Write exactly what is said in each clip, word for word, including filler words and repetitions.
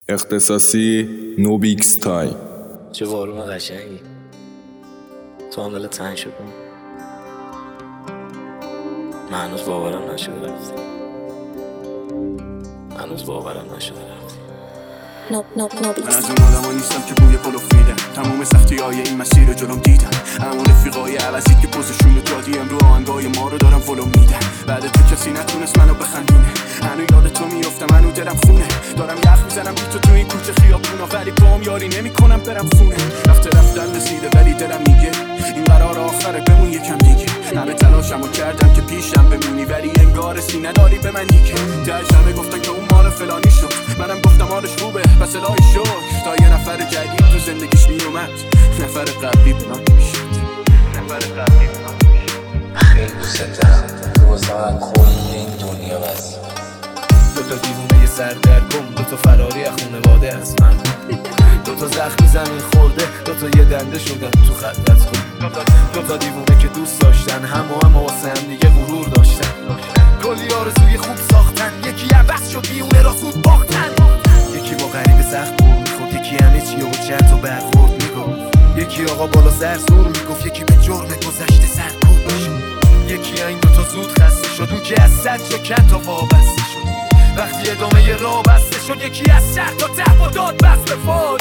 اختصاصی نوبیکس تای. چه بارون قشنگی تو عامل تنگ شدم. من هنوز باورم نشده رفتی. هنوز باورم نشده رفتی. نوب نوب نوبیکس. من از اون آدم ها نیستم که بوی پلو میدم. تمام سختی های این مسیر رو جلوم دیدم. همون رفیقای عوضید که پوزشون رو دادی امرو آهنگای ما رو دارم فلو میدم. بعد تو کسی نتونست منو بخندونه. هنو یاد تو میافتم، هنو دلم خونه. دارم یخ میزنم بی تو تو این کوچه خیابونا، ولی پام یاری نمیکنم برم خونه. رفته رفتن رسیده ولی دلم میگه این قرار آخره، بمون یکم دیگه. همه تلاشمو کردم که پیشم بمونی، ولی انگار سینه نداری به من دیگه. تهش همه گفتن که اون مال فلانی شد، منم گفتم حالش خوبه پس الهی شکر. تا یه نفر جدید تو زندگیش میومد، نفر قبلی بنا نمیشد. نفر قبلی بنا نمیشد. خیلی دوست دارم تو واسه من کل این دنیا بس. دوتا دیوونه سردرگم، دوتا فراری از خونواده از من، دوتا زخمی زمین خورده، دوتا یه دنده شدن تو خلوت کن. دوتا دیوونه که دوست داشتن هم و هم واسه هم دیگه غرور داشتن. کلی آرزوی خوب ساختن، یکی عوض شد میونه را زود باختن. یکی با غریب سخت بور میخورد، یکی همه چی و چند تا برخورد میگفت. یکی آقا بالا سر زور میگفت، یکی به جرم گذشته سرکوب میشد. یکی این دوتا زود خسته شد، اون که از صد جا کن تا وابسته شد. وقتی ادامه ی راه بسته شد، یکی از شهر تا ته با داد بست به فاد.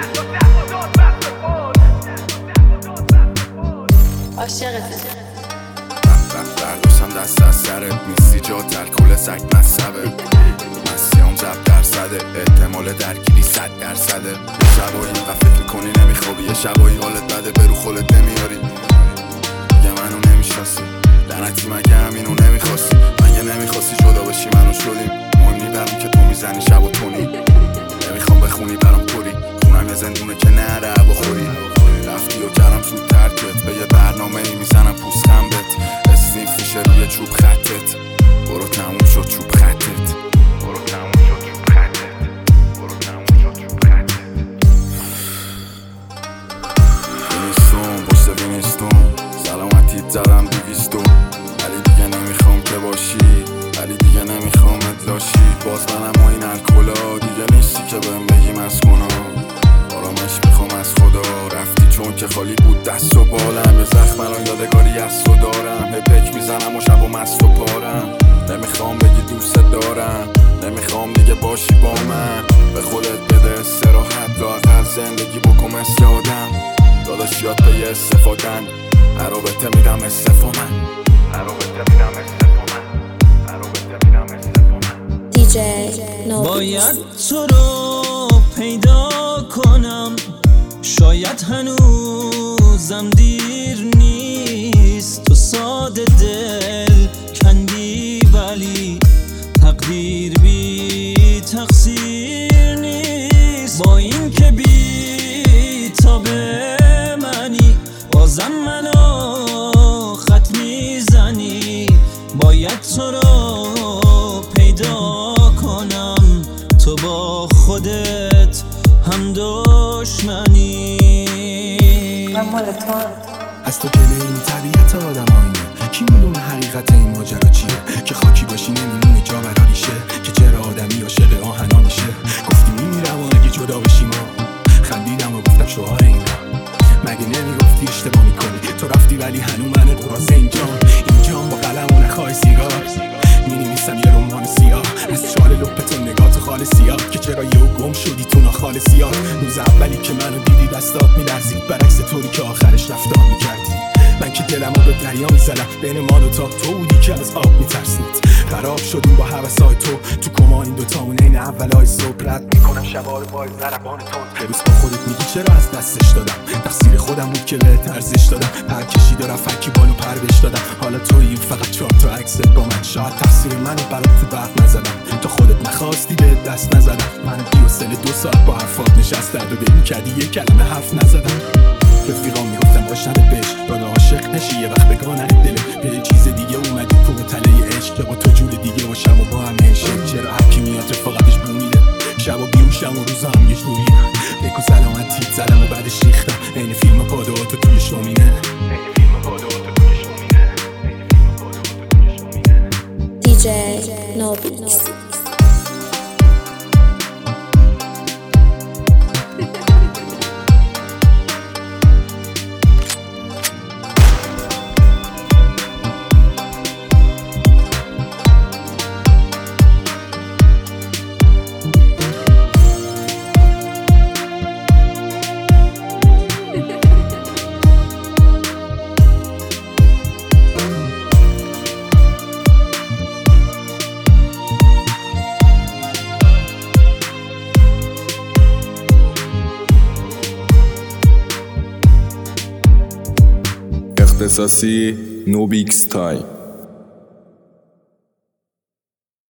عاشقته برداشتم دست از سرت، میستی جات الکل سگ مصبه. مسیام زب درصده، احتمال درگیری صد درصده. یه شبایی اینقدر فکر میکنی نمیخوابی، یه شبایی حالت بده برو خودت نمیاری. یه منو نمیشناسی لعنتی، مگه همینو نمیخواستی؟ مگه نمیخواستی جدا بشی منو شدیم؟ مهم نی برام که تو میزنی شب و تونی. نمیخوام بخونی برام پوری، خونم یه زندونه که نره بخوری. رفتی و کردم زود ترکت، به یه برنامه ای میزنم پوست خمبت. اسنیف میشه روی چوب خطت، برو تموم شد چوب خطت. برو تموم شد چوب خطت. برو تموم شد چوب خطت. وینستون پشت وینستون، سلامتیت زدم دویستون. ولی دیگه نمیخوام که باشی، ولی دیگه نمیخوام ادلاشی. باز منم و این الکلا دیگه نیستی که بهم بگی مسکونا. آرامش میخوام از خدا، رفتی چون که خالی بود دست و بالم. یه زخم الان یادگاری از تو دارم، هپک میزنم و شب و مست و پارم. نمیخوام بگی دوست دارم، نمیخوام دیگه باشی با من. به خودت بده استراحت، لااقل زندگی بکن مثل آدم. داداش یاد به یه استفادن، عرابته میدم استفا من. عرابته میدم استفا من. عرابته میدم استفا من. دی جی نوبیکس. باید تو رو پیدا کنم، شاید هنوزم دیر نیست. تو ساده دل کندی ولی تقدیر بی تقصیر نیست. با این که بی تابه منی، بازم منو خط میزنی. باید تو رو پیدا کنم، تو با خودت هم دشمنی. من مال تو از تو جلوی این طبیعت آدم آینه، کی میدونه حقیقت این ماجرا چیه؟ که خاکی باشی نمیمونی جا برا ریشه، که چرا آدمی عاشق آهنا میشه. گفتی میمیرم و اگه جدا بشیم ما، خندیدم و گفتم شوهر اینا. مگه نمیگفتی اشتباه میکنی؟ تو رفتی ولی هنو من قراز اینجام. اینجام با قلم و نخواه سیگار مینویسم یه رمان سیاه. از چال لپتون نگاه تو خال سیاه، که چرا یهو گم شدی تو ناخال سیاه. روز اولی که منو دیدی دستات میلرزید، برعکس طوری که آخرش رفتار میکردی. من که دلمو به دریا میزدم، بین ما دوتا تو بودی که از آب میترسید. خراب شدیم با هوسای تو، تو کما این دوتامون این اولای صبح رد میکنم شبا رو با ضربان تند. هر روز با خودت میگی چرا از دستش دادم، تقصیر خودم بود که به ارزش دادم. پر کشید و رفت کی بالو پر بش دادم. حالا تویی فقط چهار تا عکست با من، شاید تقصیر منو برات تو برق نزدم. تو خودت نخواستی به دست نزدم. من بی و سل دو ساعت با حرفات نشست درد و دل میکردی یه کلمه حرف نزدم. رفیقام میگفتم باش نده بش، دادا عاشق نشی یه وقت بگانه دله. به چیز دیگه اومدی تو تله عشق، که با تو جور دیگه باشم و با هم میشه. چرا هرکی میاد رفاقتش بومیده، شب و بیوشم و روزا هم یه جوریه. بگو سلامتی زدم و بعدش ریختم، این فیلم پادواتو توی شومینه. این فیلم پادواتو توی شومینه. این فیلم پادواتو توی شومینه. دی جی نوبیکس. اختصاصی نوبیکس تای